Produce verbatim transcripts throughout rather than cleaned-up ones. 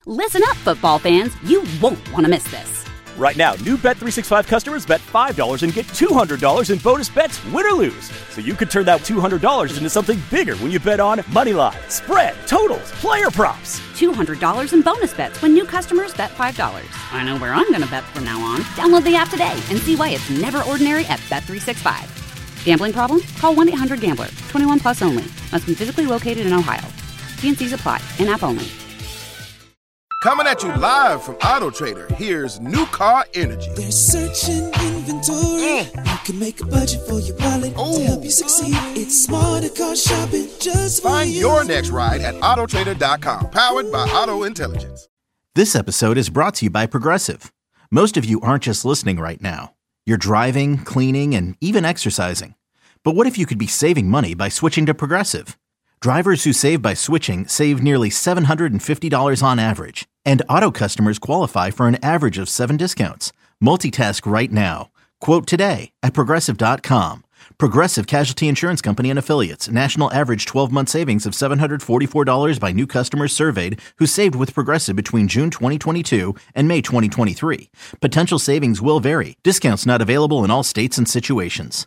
Listen up, football fans. You won't want to miss this. Right now, new Bet three sixty-five customers bet five dollars and get two hundred dollars in bonus bets, win or lose. So you could turn that two hundred dollars into something bigger when you bet on money line, spread, totals, player props. two hundred dollars in bonus bets when new customers bet five dollars. I know where I'm going to bet from now on. Download the app today and see why it's never ordinary at Bet three sixty-five. Gambling problem? Call one eight hundred gambler. twenty-one plus only. Must be physically located in Ohio. T and C's apply. In-app only. Coming at you live from Auto Trader, here's New Car Energy. They're searching inventory. Mm. You can make a budget for your wallet Ooh. To help you succeed. It's smarter car shopping just for Find you. your next ride at auto trader dot com. Powered by Auto Intelligence. This episode is brought to you by Progressive. Most of you aren't just listening right now. You're driving, cleaning, and even exercising. But what if you could be saving money by switching to Progressive? Drivers who save by switching save nearly seven hundred fifty dollars on average. And auto customers qualify for an average of seven discounts. Multitask right now. Quote today at Progressive dot com. Progressive Casualty Insurance Company and Affiliates. National average twelve-month savings of seven hundred forty-four dollars by new customers surveyed who saved with Progressive between June twenty twenty-two and May twenty twenty-three. Potential savings will vary. Discounts not available in all states and situations.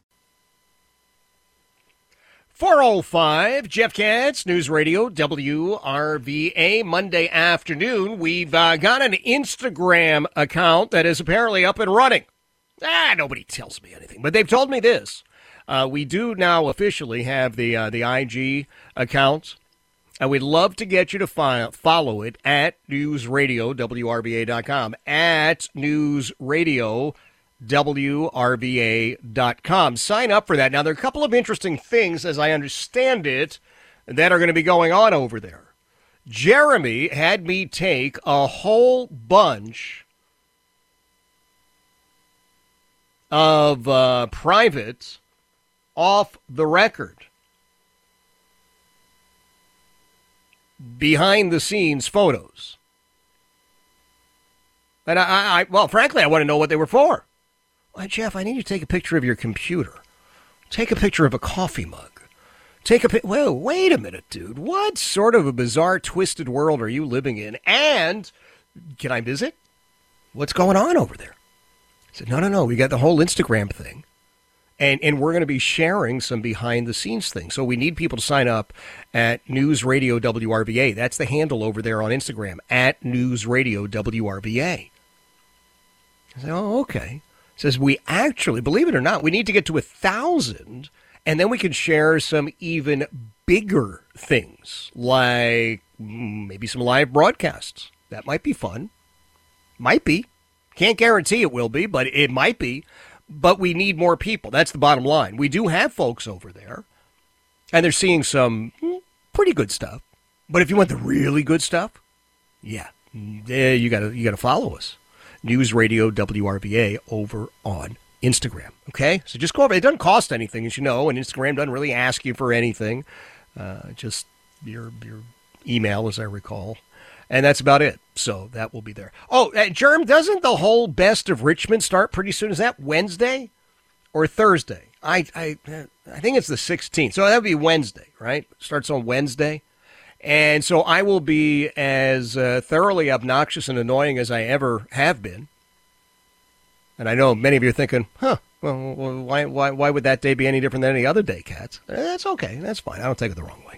four oh five, Jeff Katz, News Radio, W R V A, Monday afternoon. We've uh, got an Instagram account that is apparently up and running. Ah, nobody tells me anything, but they've told me this. Uh, we do now officially have the uh, the I G account, and we'd love to get you to fi- follow it at News Radio, W R V A dot com, at News Radio W R V A dot com. Sign up for that. Now, there are a couple of interesting things, as I understand it, that are going to be going on over there. Jeremy had me take a whole bunch of uh, private off the record, behind the scenes photos. And I, I well, frankly, I want to know what they were for. Well, Jeff, I need you to take a picture of your computer. Take a picture of a coffee mug. Take a pic. Well, wait a minute, dude. What sort of a bizarre, twisted world are you living in? And can I visit? What's going on over there? I said, no, no, no. We got the whole Instagram thing. And and we're going to be sharing some behind-the-scenes things. So we need people to sign up at News Radio W R V A. That's the handle over there on Instagram, at News Radio W R V A. I said, oh, okay. Says we actually, believe it or not, we need to get to a thousand, and then we can share some even bigger things, like maybe some live broadcasts. That might be fun. Might be. Can't guarantee it will be, but it might be. But we need more people. That's the bottom line. We do have folks over there, and they're seeing some pretty good stuff. But if you want the really good stuff, yeah, yeah you gotta you gotta follow us. News Radio W R V A over on Instagram. Okay? So just go over. It doesn't cost anything, as you know, and Instagram doesn't really ask you for anything. Uh, just your your email, as I recall. And that's about it. So that will be there. Oh, uh, Germ, doesn't the whole Best of Richmond start pretty soon? Is that Wednesday or Thursday? I I I think it's the sixteenth. So that would be Wednesday, right? Starts on Wednesday. And so I will be as uh, thoroughly obnoxious and annoying as I ever have been. And I know many of you are thinking, huh, well, why, why, why would that day be any different than any other day, Cats? That's okay. That's fine. I don't take it the wrong way.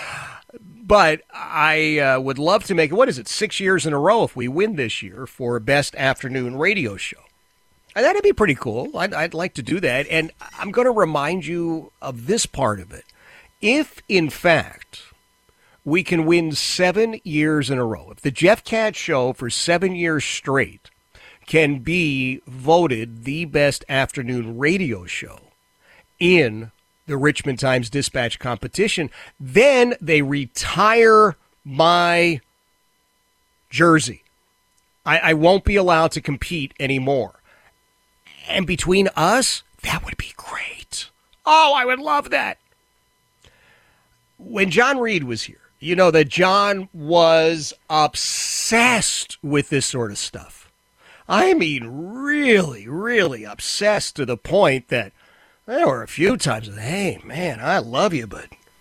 But I uh, would love to make it, what is it, six years in a row if we win this year for Best Afternoon Radio Show. And that'd be pretty cool. I'd, I'd like to do that. And I'm going to remind you of this part of it. If, in fact, we can win seven years in a row, if the Jeff Katz Show for seven years straight can be voted the best afternoon radio show in the Richmond Times-Dispatch competition, then they retire my jersey. I, I won't be allowed to compete anymore. And between us, that would be great. Oh, I would love that. When John Reed was here, you know that John was obsessed with this sort of stuff. I mean, really, really obsessed to the point that there were a few times that, hey, man, I love you, but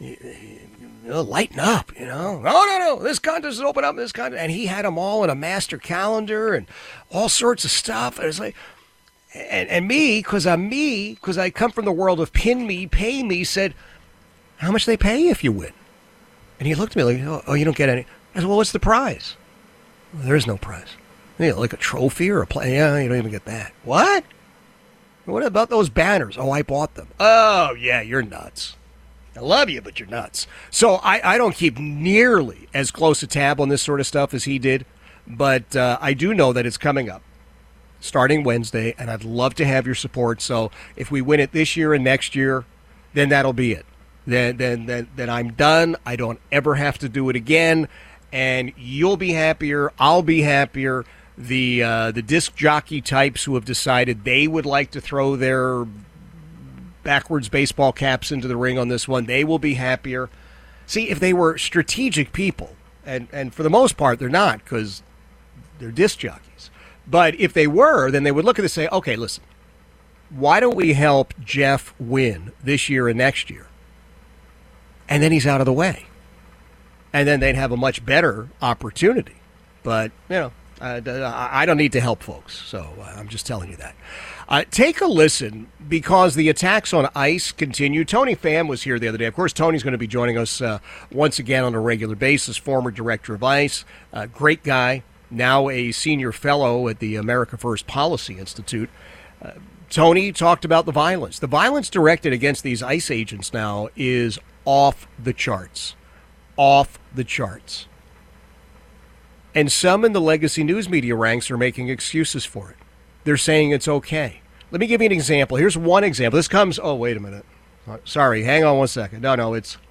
you know, lighten up, you know. No, no, no, this contest is open up, this contest. And he had them all in a master calendar and all sorts of stuff. And it's like, and, and me, because I'm me, because I come from the world of pin me, pay me, said, how much they pay if you win? And he looked at me like, oh, oh you don't get any. I said, well, what's the prize? Well, there is no prize. You know, like a trophy or a play. Yeah, you don't even get that. What? What about those banners? Oh, I bought them. Oh, yeah, you're nuts. I love you, but you're nuts. So I, I don't keep nearly as close a tab on this sort of stuff as he did, but uh, I do know that it's coming up starting Wednesday, and I'd love to have your support. So if we win it this year and next year, then that'll be it. Then, then, then, then I'm done. I don't ever have to do it again, and you'll be happier. I'll be happier. The uh, the disc jockey types who have decided they would like to throw their backwards baseball caps into the ring on this one, they will be happier. See, if they were strategic people, and, and for the most part they're not because they're disc jockeys, but if they were, then they would look at this and say, okay, listen, why don't we help Jeff win this year and next year? And then he's out of the way. And then they'd have a much better opportunity. But, you know, uh, I don't need to help folks, so uh, I'm just telling you that. Uh, take a listen, because the attacks on ICE continue. Tony Pham was here the other day. Of course, Tony's going to be joining us uh, once again on a regular basis, former director of ICE, uh, great guy, now a senior fellow at the America First Policy Institute. Uh, Tony talked about the violence. The violence directed against these ICE agents now is off the charts. Off the charts. And some in the legacy news media ranks are making excuses for it. They're saying it's okay. Let me give you an example. Here's one example. This comes, oh, wait a minute. Sorry, hang on one second. No, no, it's,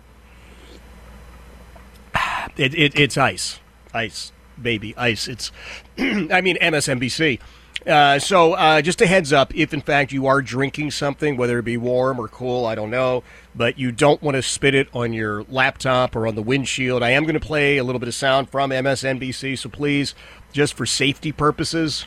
it, it, it's ICE. ICE, baby, ICE. It's, I mean, M S N B C. Uh, so uh, just a heads up, if in fact you are drinking something, whether it be warm or cool, I don't know, but you don't want to spit it on your laptop or on the windshield, I am going to play a little bit of sound from M S N B C, so please, just for safety purposes,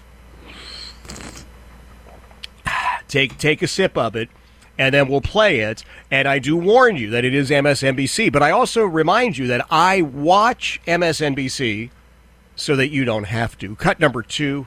take take a sip of it, and then we'll play it. And I do warn you that it is M S N B C, but I also remind you that I watch M S N B C so that you don't have to. Cut number two.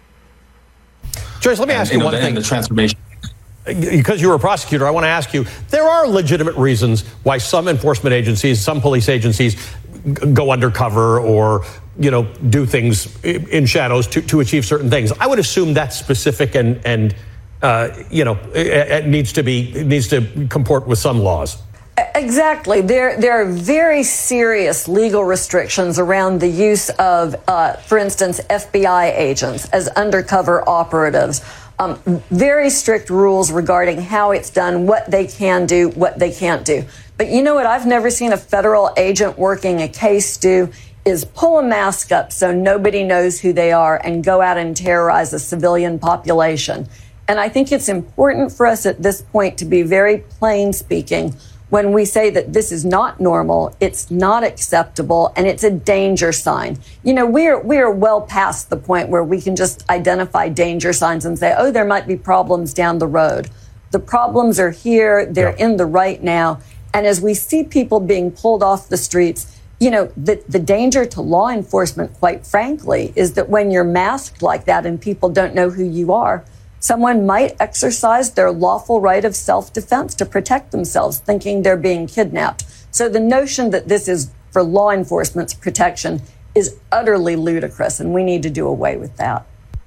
Joyce, let me ask you, you know, one thing. The transformation. Because you were a prosecutor, I want to ask you, there are legitimate reasons why some enforcement agencies, some police agencies g- go undercover or, you know, do things in shadows to, to achieve certain things. I would assume that's specific and, and uh, you know, it, it needs to be, it needs to comport with some laws. Exactly. There, there are very serious legal restrictions around the use of, uh, for instance, F B I agents as undercover operatives. Um, very strict rules regarding how it's done, what they can do, what they can't do. But you know what I've never seen a federal agent working a case do is pull a mask up so nobody knows who they are and go out and terrorize a civilian population. And I think it's important for us at this point to be very plain speaking when we say that this is not normal, it's not acceptable, and it's a danger sign. You know, we're we're well past the point where we can just identify danger signs and say, oh, there might be problems down the road. The problems are here, they're yeah. in the right now. And as we see people being pulled off the streets, you know, the, the danger to law enforcement, quite frankly, is that when you're masked like that and people don't know who you are, someone might exercise their lawful right of self-defense to protect themselves, thinking they're being kidnapped. So the notion that this is for law enforcement's protection is utterly ludicrous, and we need to do away with that.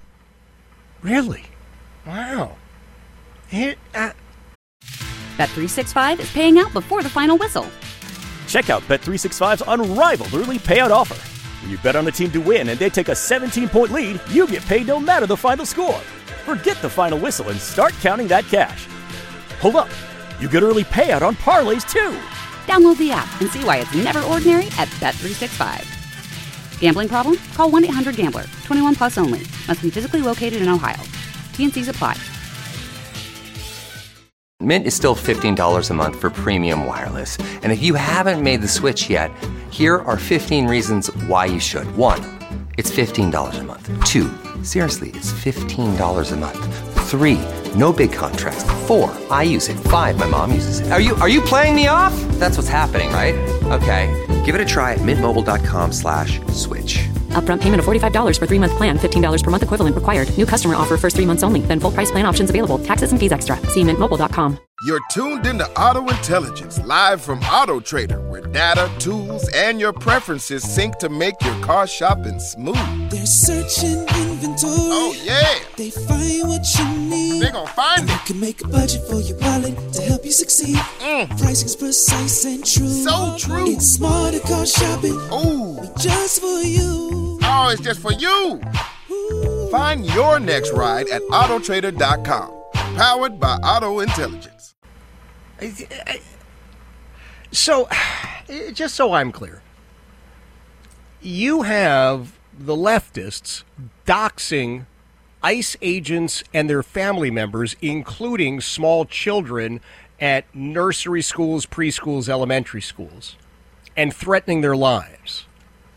Really? Wow. It, uh... Bet three sixty-five is paying out before the final whistle. Check out Bet three sixty-five's unrivaled early payout offer. When you bet on a team to win and they take a seventeen-point lead, you get paid no matter the final score. Forget the final whistle and start counting that cash. Hold up. You get early payout on parlays, too. Download the app and see why it's never ordinary at Bet three sixty-five. Gambling problem? Call one eight hundred gambler. twenty-one plus only. Must be physically located in Ohio. T and C's apply. Mint is still fifteen dollars a month for premium wireless. And if you haven't made the switch yet, here are fifteen reasons why you should. One, it's fifteen dollars a month. Two, seriously, it's fifteen dollars a month. Three, No big contrast. Four, I use it. Five, my mom uses it. Are you are you playing me off? That's what's happening, right? Okay, give it a try at mintmobile.com slash switch. Upfront payment of forty-five dollars for three-month plan, fifteen dollars per month equivalent required. New customer offer first three months only. Then full price plan options available. Taxes and fees extra. See mint mobile dot com. You're tuned into Auto Intelligence, live from Auto Trader, where data, tools, and your preferences sync to make your car shopping smooth. They're searching inventory. Oh, yeah. They find what you need. They gon' find and it. You can make a budget for your wallet to help you succeed. Mm. Pricing's precise and true. So true. It's smarter car shopping. Ooh. Just for you. Oh, it's just for you. Ooh. Find your next ride at auto trader dot com. Powered by Auto Intelligence. So, just so I'm clear, you have the leftists doxing ICE agents and their family members, including small children at nursery schools, preschools, elementary schools, and threatening their lives.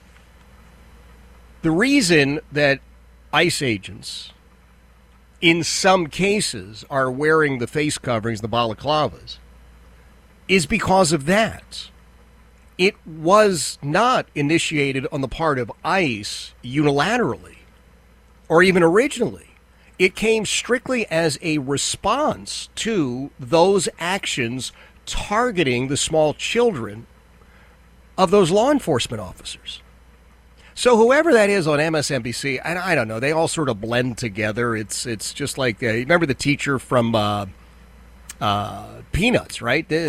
The reason that ICE agents, in some cases, are wearing the face coverings, the balaclavas, is because of that. It was not initiated on the part of ICE unilaterally or even originally. It came strictly as a response to those actions targeting the small children of those law enforcement officers. So whoever that is on M S N B C, I, I don't know, they all sort of blend together. It's it's just like, uh, remember the teacher from uh, uh, Peanuts, right? The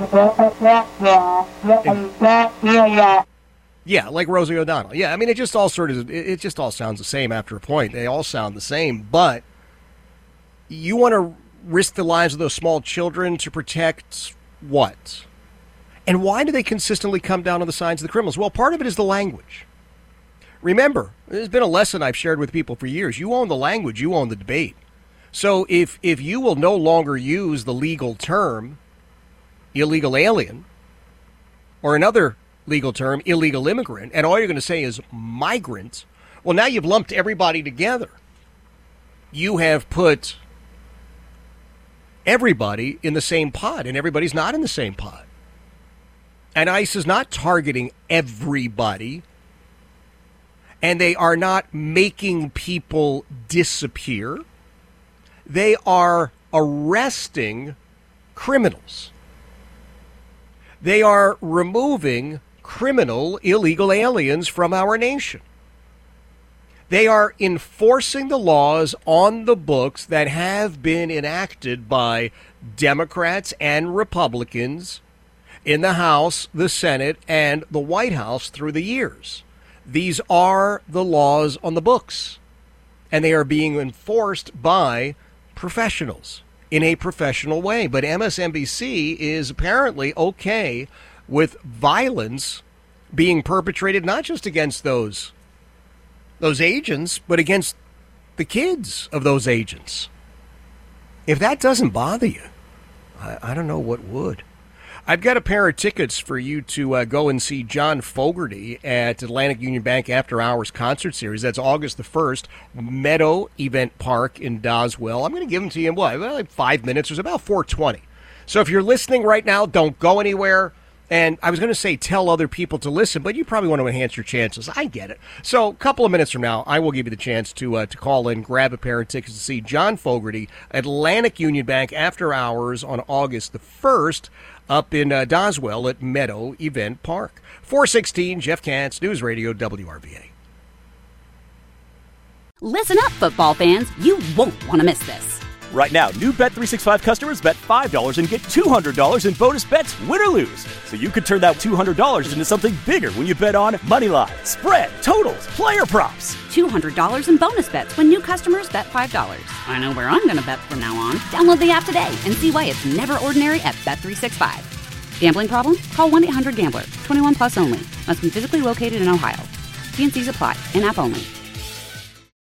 teacher. Yeah, like Rosie O'Donnell. Yeah, I mean, it just all sort of, it just all sounds the same after a point. They all sound the same, but you want to risk the lives of those small children to protect what? And why do they consistently come down on the sides of the criminals? Well, part of it is the language. Remember, there's been a lesson I've shared with people for years. You own the language, you own the debate. So if if you will no longer use the legal term illegal alien or another legal term, illegal immigrant, and all you're going to say is migrant, well, now you've lumped everybody together. You have put everybody in the same pot, and everybody's not in the same pot. And ICE is not targeting everybody, and they are not making people disappear. They are arresting criminals. They are removing criminal illegal aliens from our nation. They are enforcing the laws on the books that have been enacted by Democrats and Republicans in the House, the Senate, and the White House through the years. These are the laws on the books, and they are being enforced by professionals in a professional way. But M S N B C is apparently okay with violence being perpetrated not just against those those agents, but against the kids of those agents. If that doesn't bother you, I, I don't know what would. I've got a pair of tickets for you to uh, go and see John Fogerty at Atlantic Union Bank After Hours Concert Series. That's August the first, Meadow Event Park in Doswell. I'm going to give them to you in what, like five minutes. It's about four twenty. So if you're listening right now, don't go anywhere. And I was going to say tell other people to listen, but you probably want to enhance your chances. I get it. So a couple of minutes from now, I will give you the chance to uh, to call in, grab a pair of tickets to see John Fogerty, Atlantic Union Bank After Hours on August the first. Up in uh, Doswell at Meadow Event Park. four sixteen, Jeff Katz, News Radio, W R V A. Listen up, football fans. You won't want to miss this. Right now, new Bet three sixty-five customers bet five dollars and get two hundred dollars in bonus bets, win or lose. So you could turn that two hundred dollars into something bigger when you bet on money line, spread, totals, player props. two hundred dollars in bonus bets when new customers bet five dollars. I know where I'm going to bet from now on. Download the app today and see why it's never ordinary at Bet three sixty-five. Gambling problem? Call one eight hundred gambler. twenty-one plus only. Must be physically located in Ohio. T and C's apply. In-app only.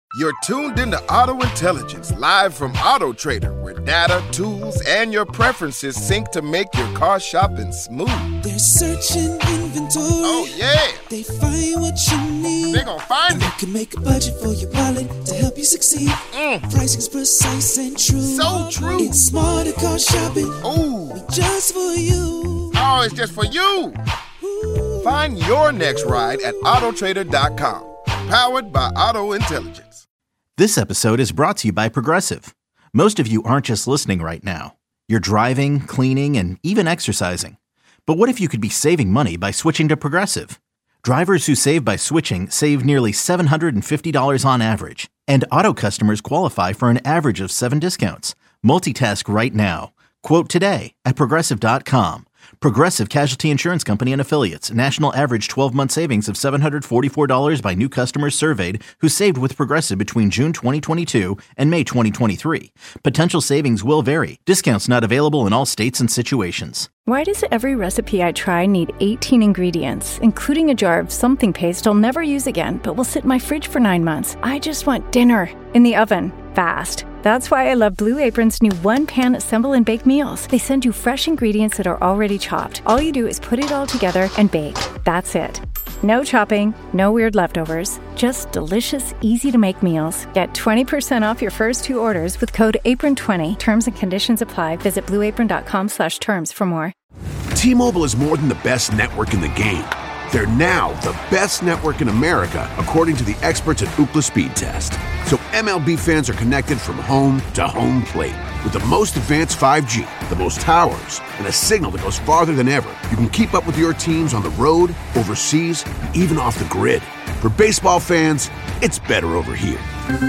You're tuned into Auto Intelligence, live from Auto Trader, where data, tools, and your preferences sync to make your car shopping smooth. They're searching inventory. Oh, yeah. They find what you need. They gon' find and it. You can make a budget for your wallet to help you succeed. Mm. Pricing's precise and true. So true. It's smarter car shopping. Ooh. Just for you. Oh, it's just for you. Ooh. Find your next ride at auto trader dot com. Powered by Auto Intelligence. This episode is brought to you by Progressive. Most of you aren't just listening right now. You're driving, cleaning, and even exercising. But what if you could be saving money by switching to Progressive? Drivers who save by switching save nearly seven hundred fifty dollars on average. And auto customers qualify for an average of seven discounts. Multitask right now. Quote today at Progressive dot com. Progressive Casualty Insurance Company and Affiliates. National average twelve-month savings of seven hundred forty-four dollars by new customers surveyed who saved with Progressive between June twenty twenty-two and May twenty twenty-three. Potential savings will vary. Discounts not available in all states and situations. Why does every recipe I try need eighteen ingredients, including a jar of something paste I'll never use again, but will sit in my fridge for nine months? I just want dinner in the oven, fast. That's why I love Blue Apron's new one-pan assemble and bake meals. They send you fresh ingredients that are already chopped. All you do is put it all together and bake. That's it. No chopping, no weird leftovers, just delicious, easy-to-make meals. Get twenty percent off your first two orders with code apron twenty. Terms and conditions apply. Visit blue apron dot com slash terms for more. T-Mobile is more than the best network in the game. They're now the best network in America, according to the experts at Ookla Speed Test. So M L B fans are connected from home to home plate. With the most advanced five G, the most towers, and a signal that goes farther than ever, you can keep up with your teams on the road, overseas, and even off the grid. For baseball fans, it's better over here.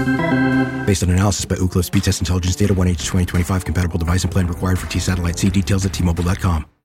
Based on analysis by Ookla Speed Test Intelligence Data, one H twenty twenty-five compatible device and plan required for T-Satellite. See details at T Mobile dot com.